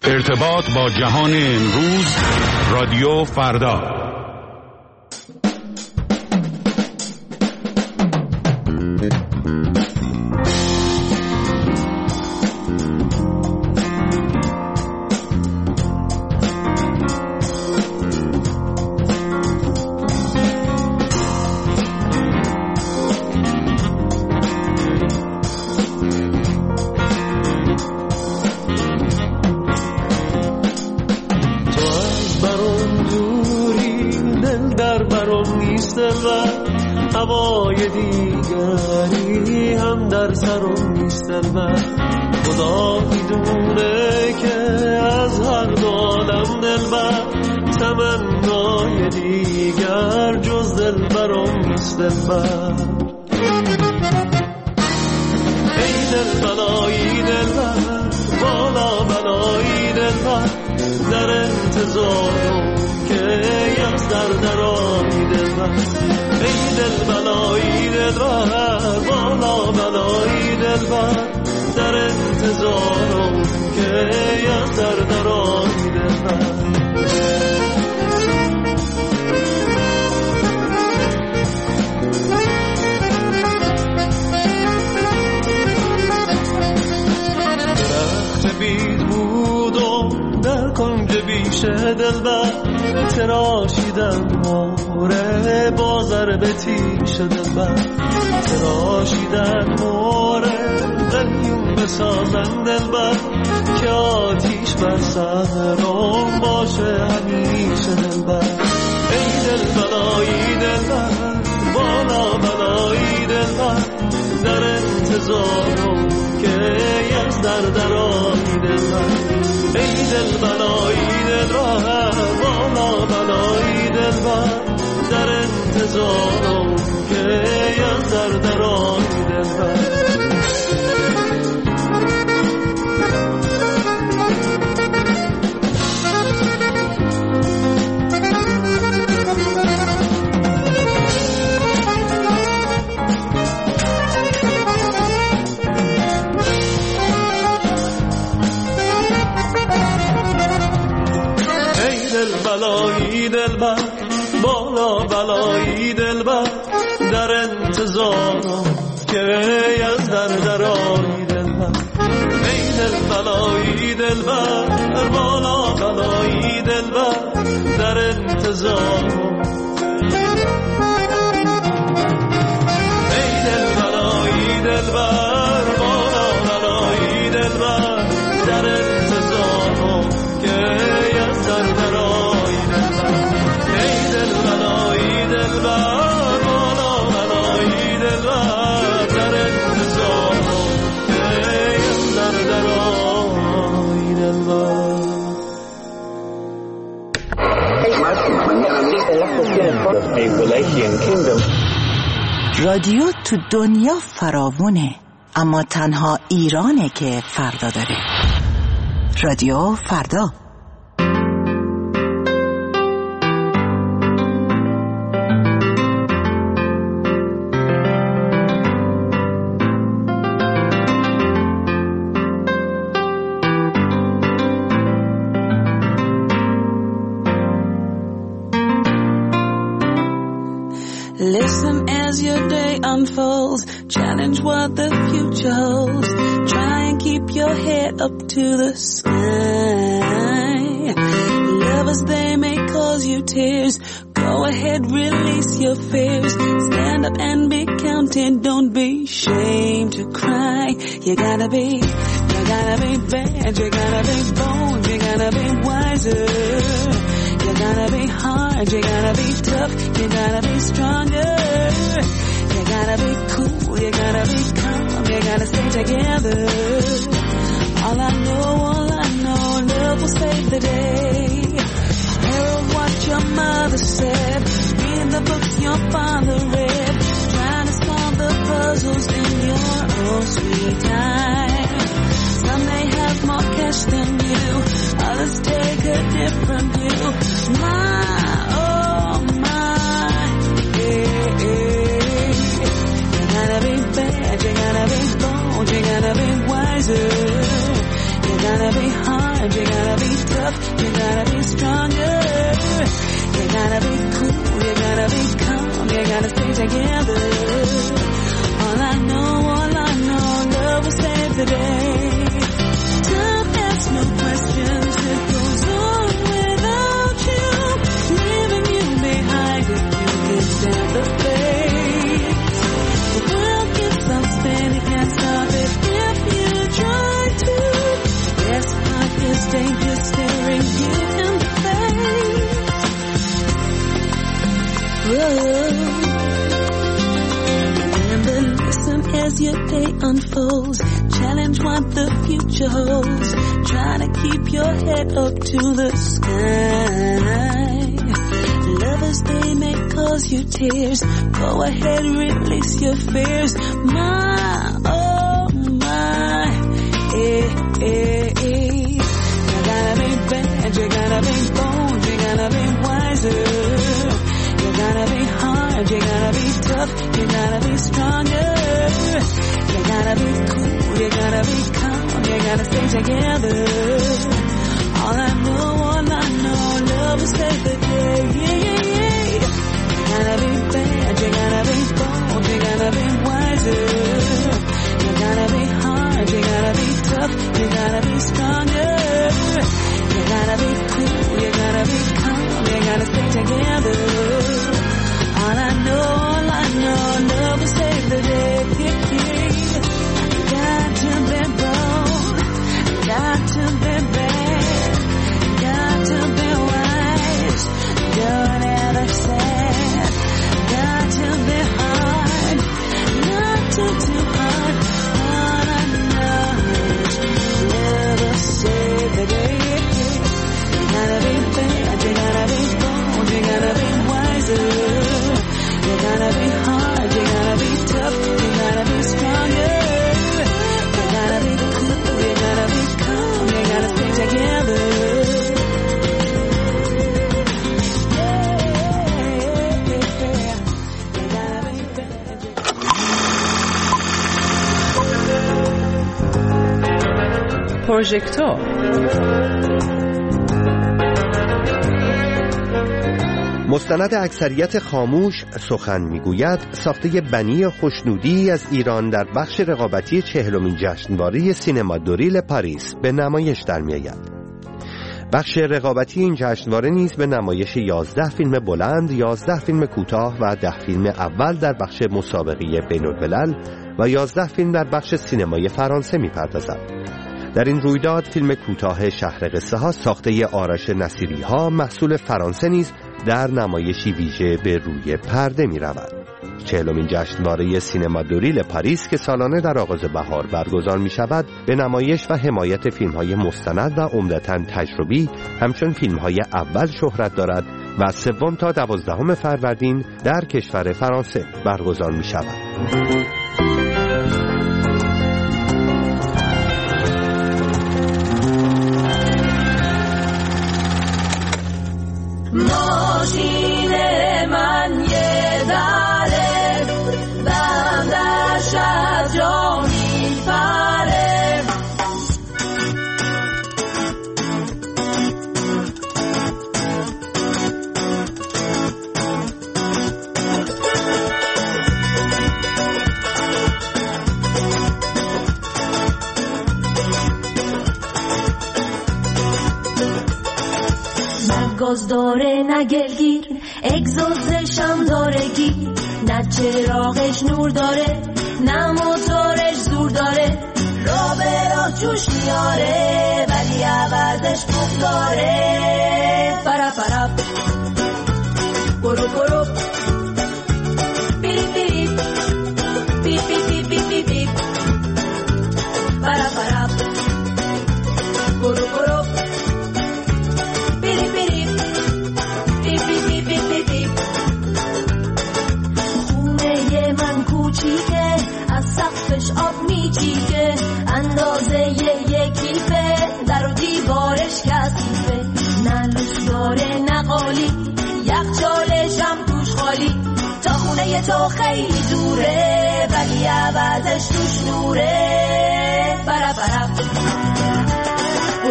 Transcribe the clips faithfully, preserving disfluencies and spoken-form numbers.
ارتباط با جهان امروز، رادیو فردا. هوای دیگری هم در سرم نیست من، خدا میدونه که از هر دالم دلبر، تمنای دیگر جز دلبرم نیست دلبر. ای دل بلایی دلبر، بالا بلایی دلبر، در انتظارم که از در درایی دلبر. ای دل بلایی دلبر، بالا بلایی دلبر، در انتظارم که از در درایی دلبر. درخت بید بودم در کنج بیشه دلبر، تراشیدم موره بازر به تیش دلبر، تراشیدم موره قلیون بسازن دلبر، که آتیش بر سرم باشه همیشه دلبر. ای دل بلایی دلبر، بالا بلایی دلبر، در انتظارم که از در درایی دلبر. ای دل بلایی دلبر، بالا بلایی دلبر، در انتظارم که از در درایی دلبر. بلایی دلبر، بالا بلایی دلبر، در انتظارم که از در درایی دلبر. ای دل بلایی دلبر، بالا بلایی دلبر، در انتظارم. ای دل بلایی دلبر، بالا بلایی دلبر، در انتظارم که از در درایی دلبر. ای دل بلایی دلبر، بالا بلایی دلبر، در انتظارم که از در درایی دلبر. رادیو تو دنیا فراوونه، اما تنها ایرانه که فردا داره. رادیو فردا. Listen as your day unfolds, challenge what the future holds, try and keep your head up to the sky. Lovers, they may cause you tears, go ahead, release your fears, stand up and be counted, don't be ashamed to cry. You gotta be, you gotta be bad, you gotta be bold, you gotta be wiser. You gotta be hard, you gotta be tough, you gotta be stronger. You gotta be cool, you gotta be calm, you gotta stay together. All I know, all I know, love will save the day. Heard what your mother said, read the books your father read, trying to solve the puzzles in your own sweet time. Some may have more cash than you, others take a different view. My, oh my, yeah, yeah. You gotta be bad, you gotta be bold, you gotta be wiser. You gotta gotta be hard, you gotta be tough, you gotta be stronger. You gotta be cool, you gotta be calm, you gotta stay together. All I know, all I know, love will save the day. Don't ask no questions, it goes on without you. Leaving you behind if you can stand the fate. The world keeps on spinning, can't stop it if you try to. Best part is danger staring you in the face. Whoa. Remember, listen as your day unfolds. Challenge what the future holds. Try to keep your head up to the sky. Lovers, they may cause you tears. Go ahead, release your fears. My, oh my, eh, eh, eh. You gotta be bad, you gotta be bold, you gotta be wiser. You gotta be hard, you gotta be tough, you gotta be stronger. You gotta be cool, you gotta be calm, you gotta stay together. All I know, all I know, love will save the day. Yeah, yeah, yeah. You gotta be bad, you gotta be bold, you gotta be wiser. You gotta be hard, you gotta be tough, you gotta be stronger. You gotta be cool, you gotta be calm, you gotta stay together. All I know, all I know, love will save the day. Got to be bold, got to be bad, got to be wise, don't ever sad. Got to be hard, not too too hard. All I know is love will save the day. You gotta be bad, you gotta be bold, you gotta be wiser. You gotta be hard, you gotta be tough, you gotta be stronger. You gotta be cool, you gotta be calm, you gotta stay together. پروژکتور مستند اکثریت خاموش سخن میگوید ساخته بنی خوشنودی از ایران در بخش رقابتی چهلمین جشنواره سینما دوریل پاریس به نمایش در میآید. بخش رقابتی این جشنواره نیز به نمایش یازده فیلم بلند، یازده فیلم کوتاه و ده فیلم اول در بخش مسابقه بین‌الملل و یازده فیلم در بخش سینمای فرانسه میپردازد. در این رویداد فیلم کوتاه شهر قصه ها ساخته آرش نصیری ها محصول فرانسه نیز در نمایشی ویژه به روی پرده می رود. چهلمین جشنواره سینما دوریل پاریس که سالانه در آغاز بهار برگزار می شود به نمایش و حمایت فیلم های مستند و عمدتاً تجربی همچون فیلم های اول شهرت دارد و سوم تا دوازدهم فروردین در کشور فرانسه برگزار می شود. ماشین من یه دره بندش از جا میپره گاز داره نه گلگیر اگزوزش هم داره گیر نه چراغش نور داره نه موتورش زور داره را به راه جوش میاره ولی عوضش بوق داره پرا پرا برو برو بیری بیری بی بی بی بی بی بی پرا پرا برو برو از سقفش آب میچیکه اندازه یکیفه در و دیوارش کثیفه نه لوس داره نه قالی یخچالش هم توش خالی تا خونه تو خیلی دوره ولی عوضش توش نوره برا برا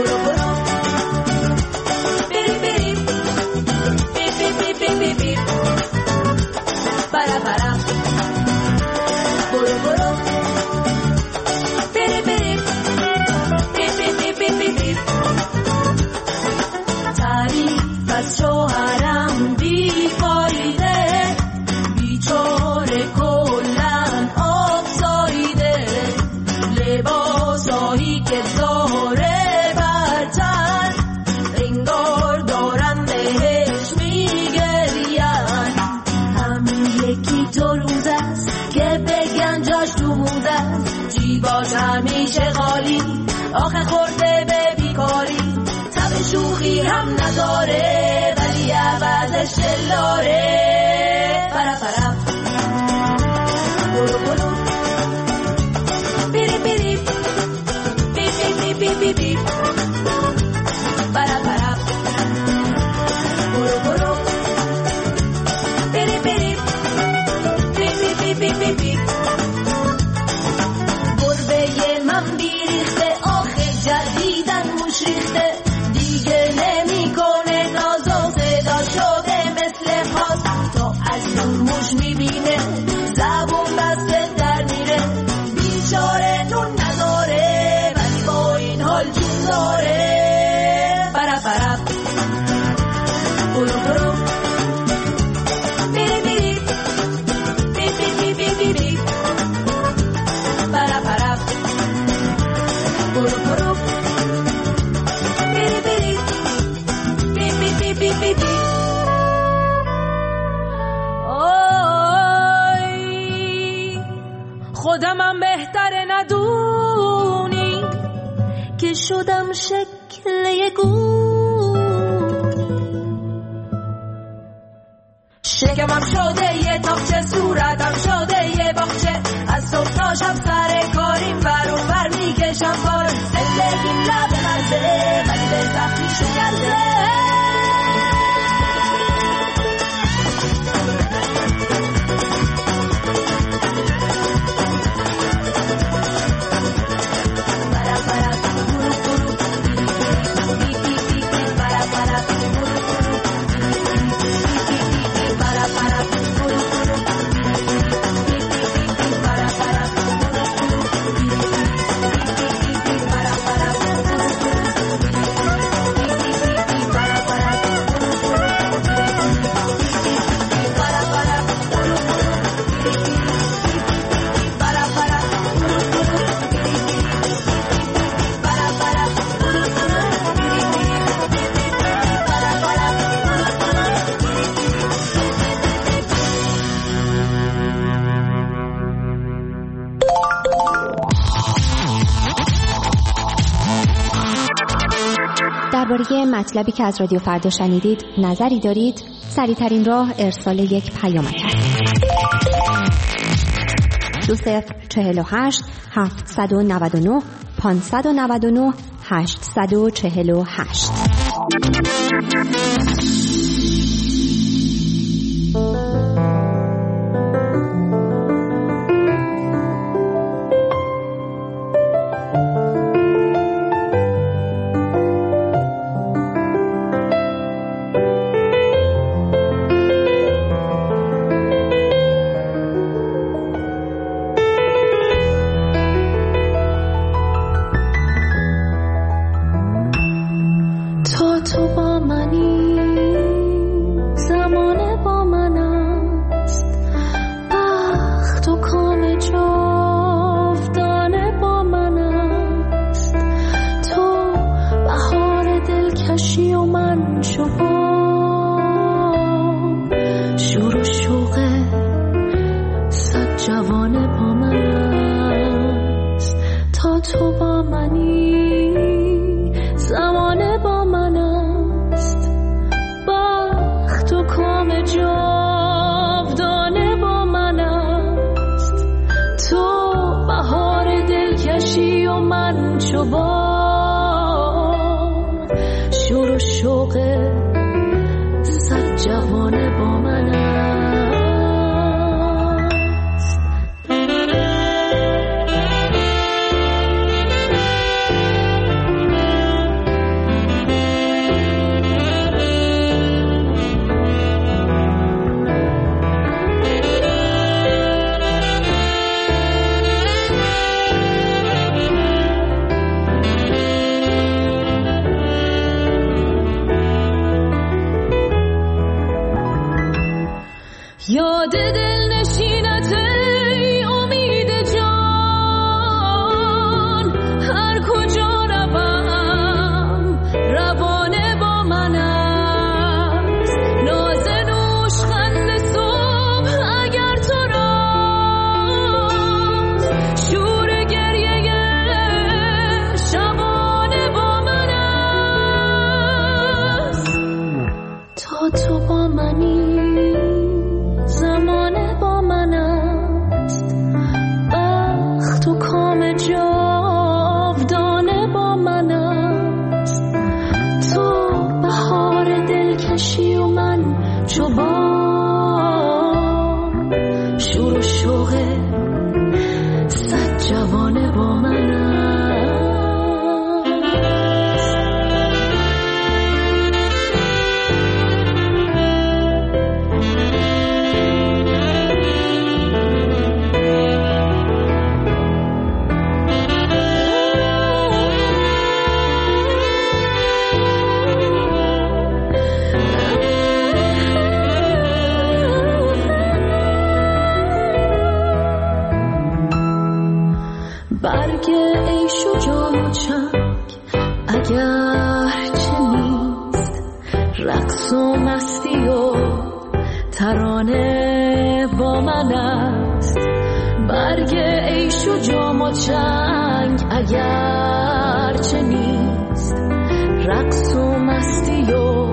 آخه خورده به بیکاری، تب شوخی هم نداره ولی عوضش دلاره. پرا پرا برو برو بیری بیری بی بی بی بی بی پرا پرا برو برو بیری بیری بی بی بی بی بی گربه من بیریخته آخه جدیدن موش ریخته، دیگه نمیکنه ناز و صدا شده مثل خاص، تا از اون موش میبینه زبون دست در میره، بیچاره نون نداره ولی با این حال جون داره. برا برا برو برو بیری بیری بی بی بی بی بی برا برا برو برو بیری بیری بی بی بی بی بی. آی خودمم بهتره ندونی که شدم شکل یه گون، شکمم شده یه تاقچه، صورتم شده یه باغچه، از صبح تا شب سر کاریم ور و ور میکشم بار، زندگیم لب مرزه ولی به سختی شکسته. درباره مطلبی که از رادیو فردا شنیدید نظری دارید؟ سریع‌ترین راه ارسال یک پیامک است. دو صفر چهل و هشت هفتصد و نود و نه پانصد و نود و نه هشتصد و چهل و هشت. یاد دل نشینت امید جان، هر کجا روم روانه با من است، ناز نوش خند صبح اگر تو راست، شور گریه شبان هرچه نیست، رقص و مستی و ترانه با من است. برگ عیش و جام و چنگ اگرچه نیست، رقص و مستی و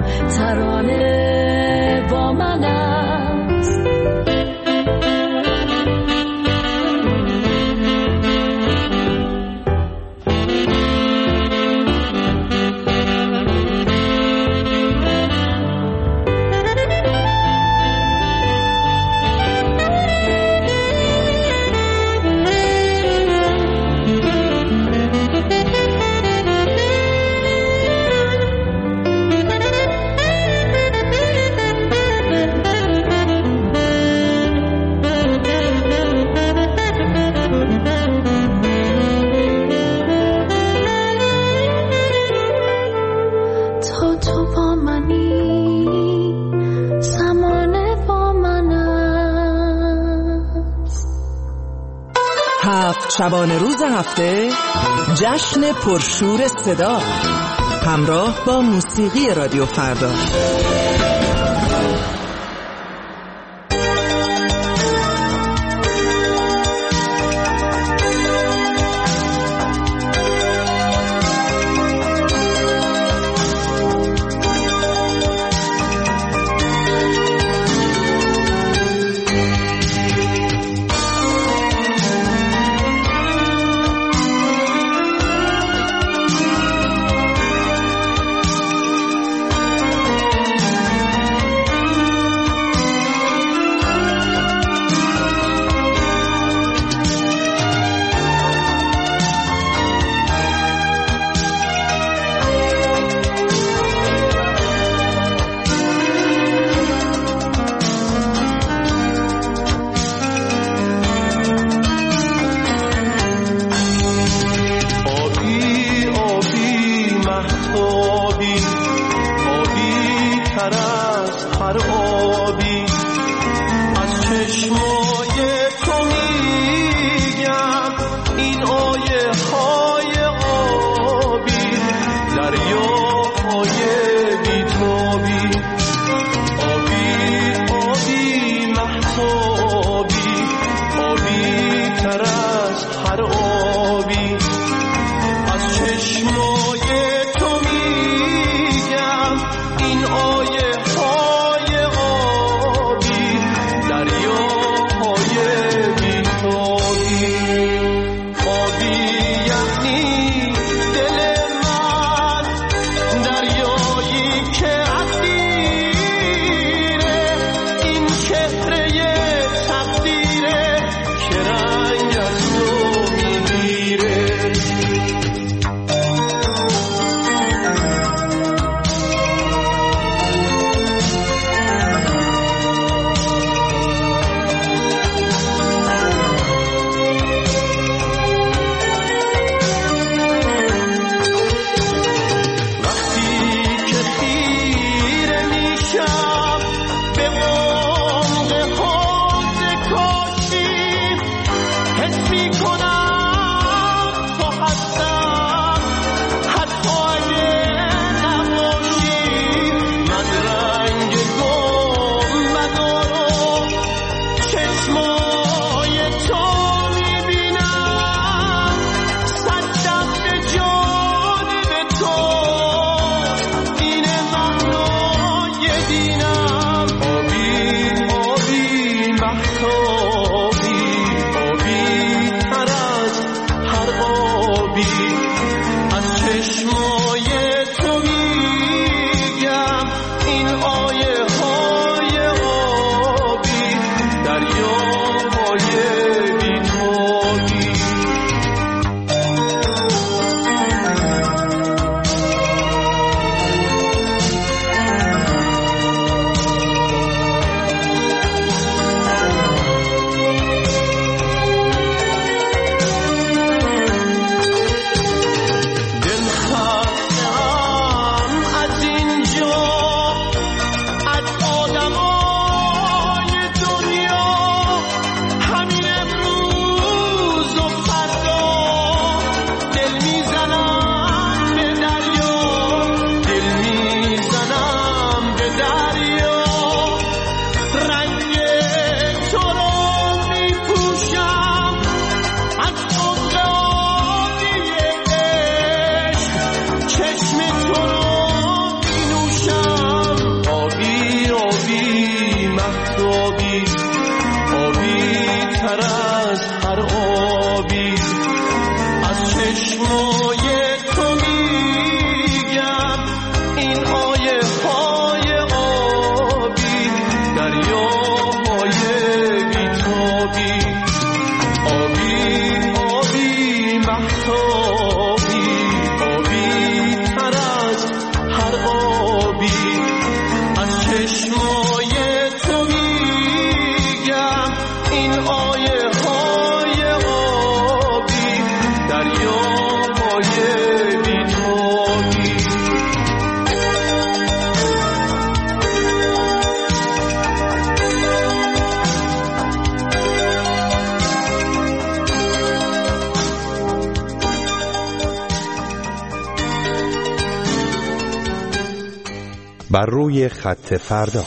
ترانه با من است. شبانه روز هفته جشن پرشور صدا همراه با موسیقی رادیو فردا. چشمای تو میگم این آیه بر روی خط فردا.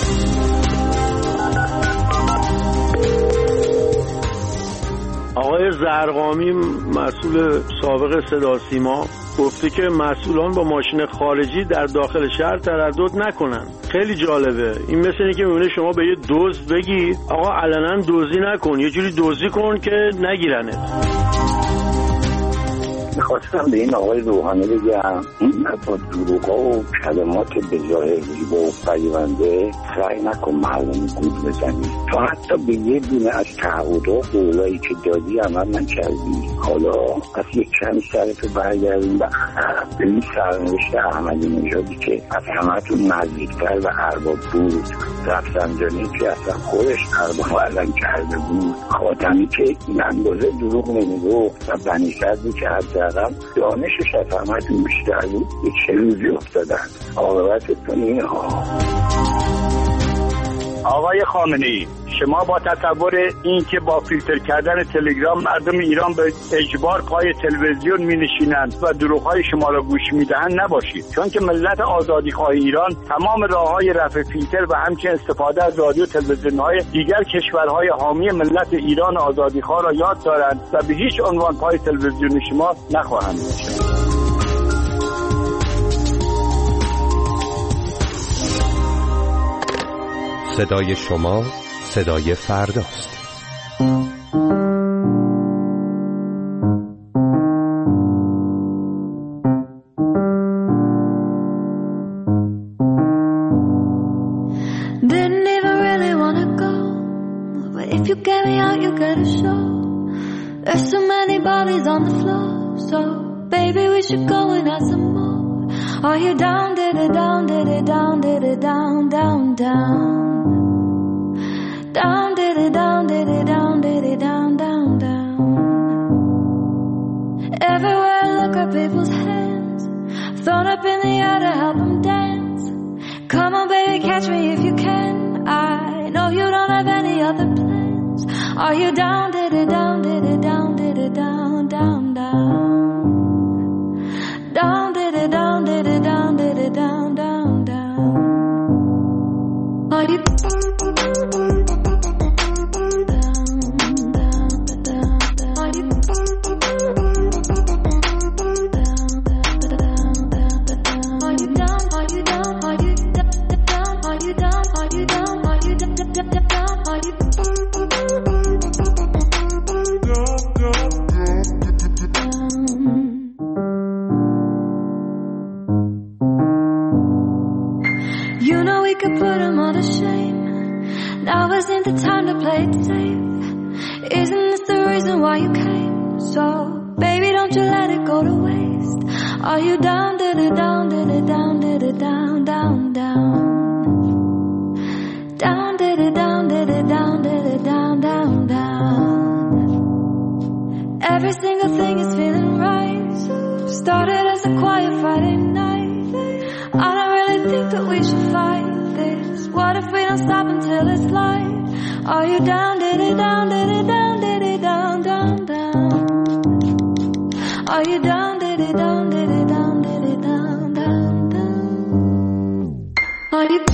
آقای زرقامی مسئول سابق صدا سیما گفته که مسئولان با ماشین خارجی در داخل شهر تردد نکنن. خیلی جالبه. این مثل اینه که میونه شما به یه دزد بگی آقا علنا دزدی نکن، یه جوری دزدی کن که نگیرنت. میخواستم به این آقای روحانی بگم این با دروغا و کلمات به جای ریبا و فریبنده سعی نکن مردم گول بزنی، تا حتی به یه دونه از تعهد و قولایی که دادی عمل نکردی. حالا از یک کمی سرتو برگردیم و به این سرنوشت احمدی نژادی که از همه‌تون نزدیکتر و ارباب بود، رفسنجانی که اصلا خودش ارباب علم کرده بود، خاتمی که این اندازه دروغ نمیگفت و بنی صدری که حداقل دانشش از همه‌تون بیشتر بود، به چه روزی افتادن. عاقبتتون اینه ها. آقای خامنه‌ای، شما با تصور این که با فیلتر کردن تلگرام مردم ایران به اجبار پای تلویزیون می نشینند و دروغ‌های شما را گوش میدهند نباشید، چون که ملت آزادیخواه ایران تمام راه‌های رفع فیلتر و همچنین استفاده از رادیو و تلویزیون‌های دیگر کشورهای حامی ملت ایران آزادیخواه را یاد دارند و به هیچ عنوان پای تلویزیون شما نخواهند نشست. صدای شما صدای فرداست. Didn't even really wanna go, but if you get me out, you get a show. There's so many bodies on the floor, so baby we should go and have some more. Are you down, did it down, did it down, did it down, down, down. Down, did it down, did it down, did it down, down, down. Everywhere I look at people's hands, thrown up in the air to help them dance. Come on baby, catch me if you can. I know you don't have any other plans. Are you down, did it down, did it down, did it down, down, down. Down, did it down, did it down, did it down, down, down. Are you Are you down, did it down, did it down, did it down, down, down. Down, did it down, did it down, did it down, down, down. Every single thing is feeling right. Started as a quiet Friday night. I don't really think that we should fight this. What if we don't stop until it's light? Are you down, did it down, did it down, did it down, down, down. Are you down, did it down, did it down, did it down, down, down. Are you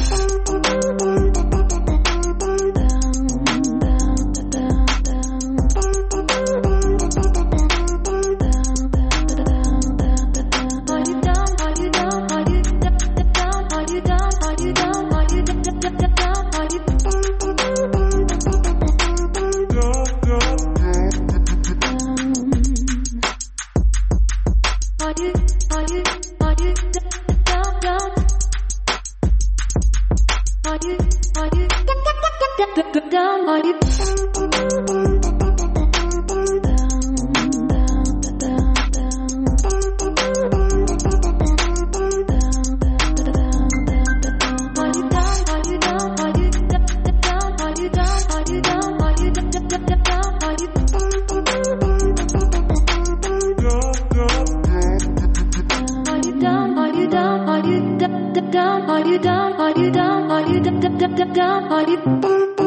down, are you down, are you down, are you down, are you down, are you